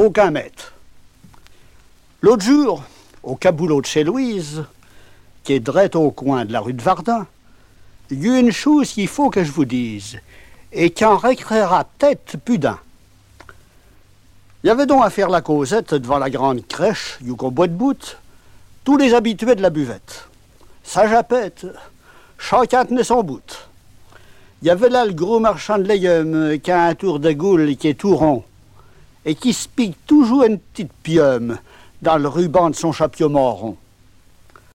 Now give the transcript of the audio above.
faut qu'un mette. L'autre jour, au caboulot de chez Louise, qui est drette au coin de la rue de Vardin, il y a une chose qu'il faut que je vous dise, et qui en récréera tête plus d'un. Il y avait donc à faire la causette devant la grande crèche, au bois de bout, tous les habitués de la buvette. Ça japette, chacun tenait son bout. Il y avait là le gros marchand de légumes qui a un tour de goule qui est tout rond et qui se pique toujours une petite pieume dans le ruban de son chapeau marron.